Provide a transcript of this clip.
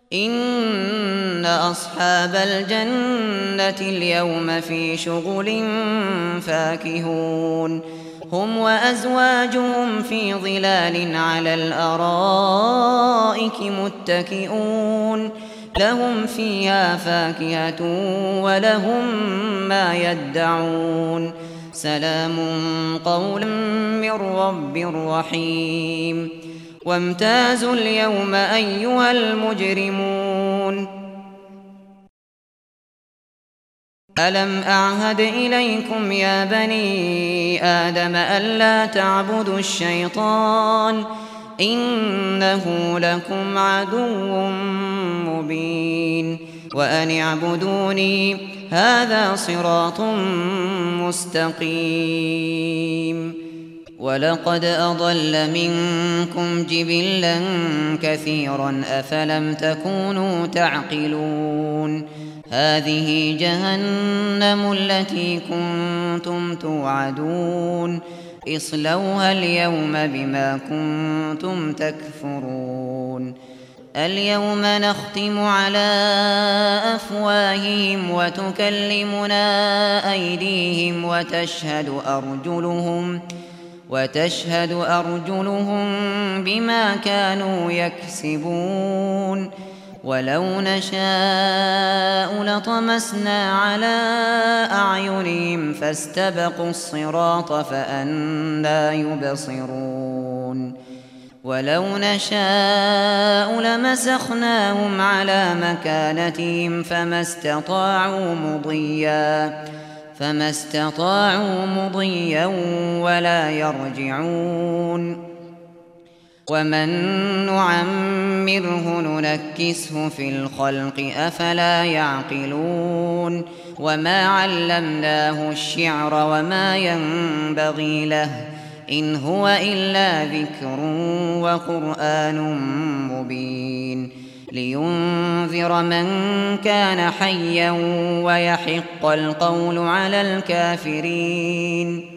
إن أصحاب الجنة اليوم في شغل فاكهون هم وأزواجهم في ظلال على الأرائك متكئون لهم فيها فاكهة ولهم ما يدعون سلام قولا من رب رحيم وامتازوا اليوم أيها المجرمون ألم أعهد إليكم يا بني آدم ألا تعبدوا الشيطان إنه لكم عدو مبين وأن اعبدوني هذا صراط مستقيم ولقد أضل منكم جبلا كثيرا أفلم تكونوا تعقلون هذه جهنم التي كنتم توعدون اصلوها اليوم بما كنتم تكفرون اليوم نختم على أفواههم وتكلمنا أيديهم وتشهد أرجلهم بما كانوا يكسبون ولو نشاء لطمسنا على أعينهم فاستبقوا الصراط فأنى يبصرون ولو نشاء لمسخناهم على مكانتهم فما استطاعوا مضيا ولا يرجعون ومن نعمره ننكسه في الخلق أفلا يعقلون وما علمناه الشعر وما ينبغي له إن هو إلا ذكر وقرآن مبين لينذر من كان حيا ويحق القول على الكافرين